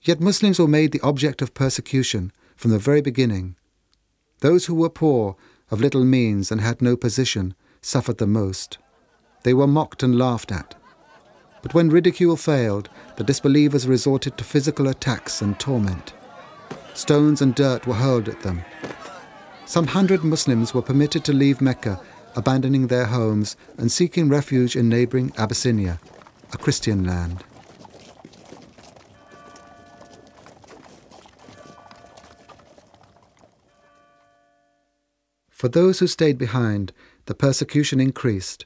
Yet Muslims were made the object of persecution from the very beginning. Those who were poor, of little means and had no position, suffered the most. They were mocked and laughed at. But when ridicule failed, the disbelievers resorted to physical attacks and torment. Stones and dirt were hurled at them. Some 100 Muslims were permitted to leave Mecca, abandoning their homes and seeking refuge in neighboring Abyssinia, a Christian land. For those who stayed behind, the persecution increased.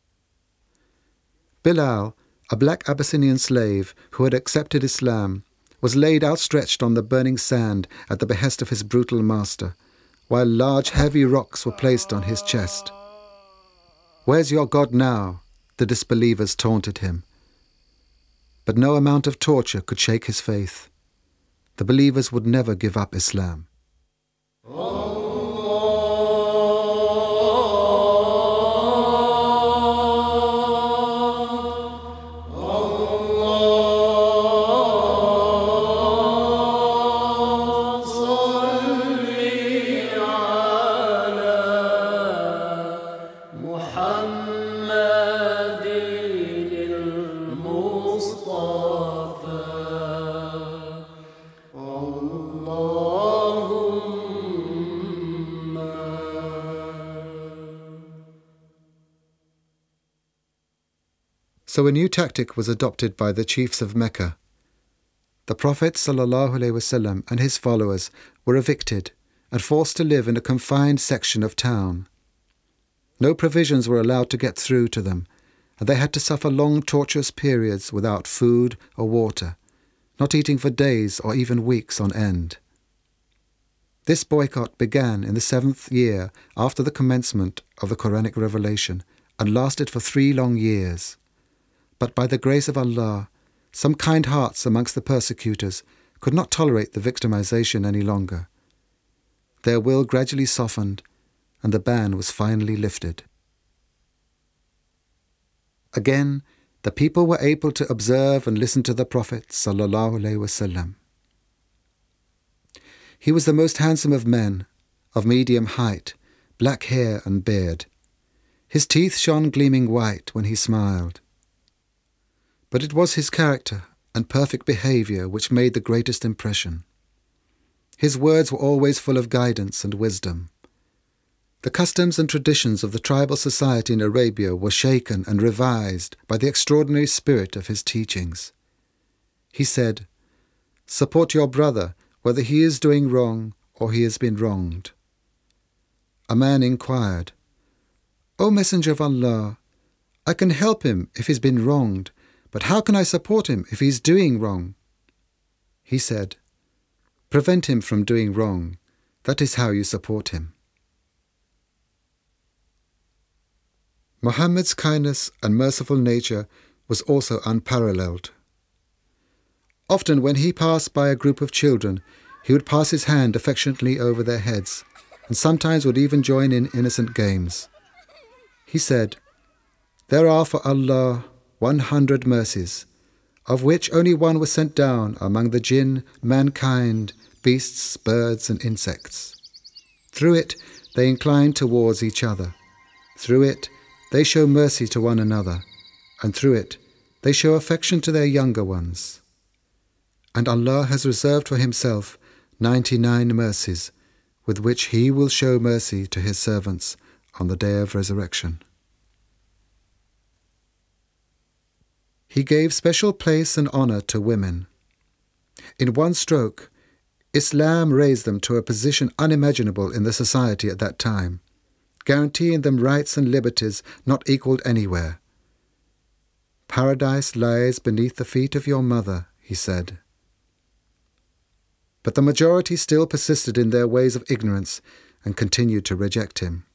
Bilal, a black Abyssinian slave who had accepted Islam, was laid outstretched on the burning sand at the behest of his brutal master, while large heavy rocks were placed on his chest. "Where's your God now?" the disbelievers taunted him. But no amount of torture could shake his faith. The believers would never give up Islam. So a new tactic was adopted by the chiefs of Mecca. The Prophet ﷺ and his followers were evicted and forced to live in a confined section of town. No provisions were allowed to get through to them, and they had to suffer long torturous periods without food or water, not eating for days or even weeks on end. This boycott began in the 7th year after the commencement of the Quranic revelation and lasted for 3 long years. But by the grace of Allah, some kind hearts amongst the persecutors could not tolerate the victimization any longer. Their will gradually softened, and the ban was finally lifted. Again, the people were able to observe and listen to the Prophet ﷺ. He was the most handsome of men, of medium height, black hair and beard. His teeth shone gleaming white when he smiled. But it was his character and perfect behavior which made the greatest impression. His words were always full of guidance and wisdom. The customs and traditions of the tribal society in Arabia were shaken and revised by the extraordinary spirit of his teachings. He said, "Support your brother, whether he is doing wrong or he has been wronged." A man inquired, "O Messenger of Allah, I can help him if he's been wronged, but how can I support him if he's doing wrong?" He said, "Prevent him from doing wrong. That is how you support him." Muhammad's kindness and merciful nature was also unparalleled. Often when he passed by a group of children, he would pass his hand affectionately over their heads, and sometimes would even join in innocent games. He said, "There are for Allah 100 mercies, of which only one was sent down among the jinn, mankind, beasts, birds and insects. Through it they incline towards each other. Through it they show mercy to one another, and through it they show affection to their younger ones. And Allah has reserved for himself 99 mercies, with which he will show mercy to his servants on the day of resurrection." He gave special place and honor to women. In one stroke, Islam raised them to a position unimaginable in the society at that time, guaranteeing them rights and liberties not equaled anywhere. "Paradise lies beneath the feet of your mother," he said. But the majority still persisted in their ways of ignorance and continued to reject him.